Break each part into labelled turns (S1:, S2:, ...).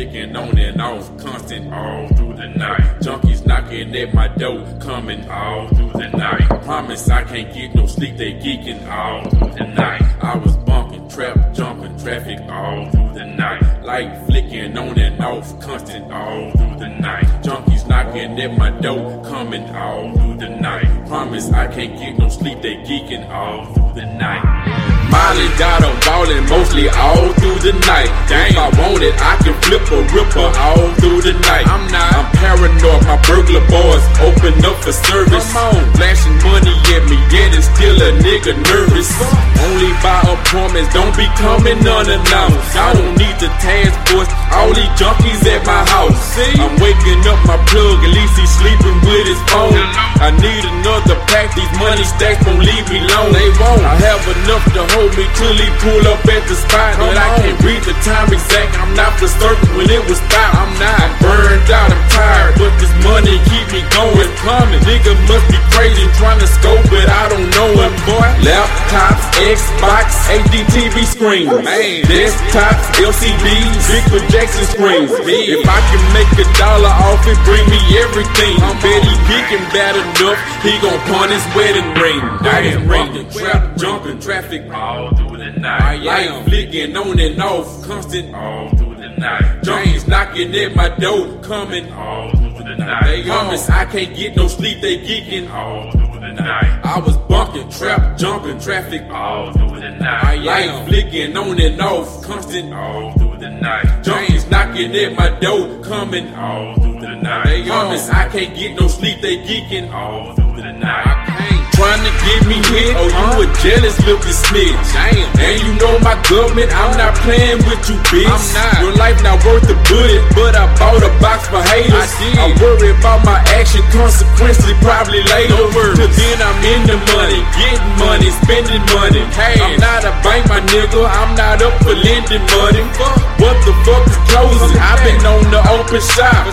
S1: flicking on and off, constant all through the night. Junkies knocking at my door, coming all through the night. Promise I can't get no sleep, they geeking all through the night. I was bunking, trap, jumping, traffic all through the night. Light flicking on and off, constant all through the night. Junkies knocking at my door, coming all through the night. Promise I can't get no sleep, they geeking all through the night. Molly got them ballin' mostly all through the night. If I want it, I can flip a ripper all through the night. I'm paranoid, my burglar boys open up for service. Flashing money at me, yet it's still a nigga nervous. Only by appointments, don't be coming unannounced. I don't need the task force, all these junkies at my house. I'm waking up my plug, at least he's sleeping with his phone. I need another pack, these money stacks won't leave me alone. They won't. I have enough to hold me till he pull up at the spot. But I can't read the time exact, I'm not for certain when it was stopped. I'm burned out, I'm tired, but this money keep me going. Coming, nigga must be crazy trying to scope it, I don't know it, boy. Laptops, Xbox, HD TV screens, desktops, LCDs, big projection screens. If I can make $1 off it, bring me everything. I bet he geeking bad enough, he gon' pawn his wedding ring. Wedding ring, trap, jumping, traffic all through the night. Light flicking on and off, constant all through the night. Junkies knocking at my door, coming all through the night. They promise I can't get no sleep, they geeking all through the night. I was bunking, trap, jumping, traffic all through the night. Light flicking on and off, constant all through the night. Junkies knocking at my door, coming all through the night. They promise I can't get no sleep, they geeking all through the night. Trying to get me hit, oh you a jealous little snitch. And you know my government, I'm not playing with you, bitch. Your life not worth a bullet, but I bought a box for haters. I worry about my action, consequently probably later. Cause then I'm in the money, getting money, spending money. I'm not a bank, my nigga, I'm not up for lending money. What the fuck is closing? I've been on the open shop,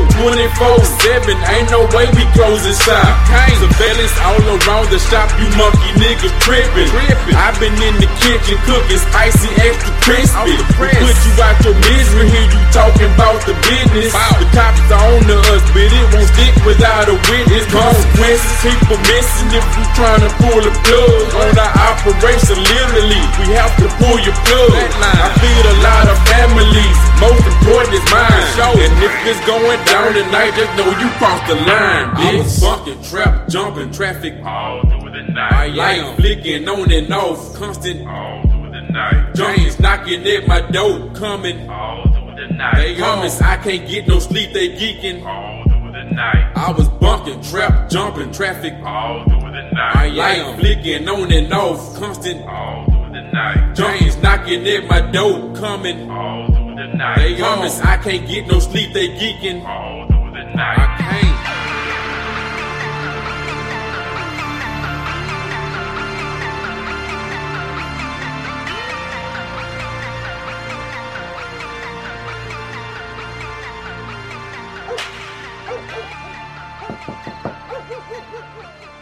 S1: 24/7, ain't no way we closing shop. Surveillance all around the shop, you monkey niggas trippin'. I've been in the kitchen cooking spicy, extra crispy. Put you out your misery, hear you talking about the business. The cops are on to us, but it won't stick without a witness. Consequences, people missing if you tryna pull a plug on our operation. Literally, we have to pull your plug. I feed a lot of families, most important is mine. And if it's going down tonight, just know you crossed the line, bitch. I was bunking, trap, jumping, traffic all through the night. Light flicking on and off, constant all through the night. Junkies knocking at my door, coming all through the night. They promise I can't get no sleep, they geeking all through the night. I was bunking, trap, jumping, traffic all through the night. Light flicking on and off, constant all through the night. Junkies knocking at my door, coming all through the night. They promise I can't get no sleep, they geeking all through the night. I can't.
S2: Oh, oh, oh, oh, oh.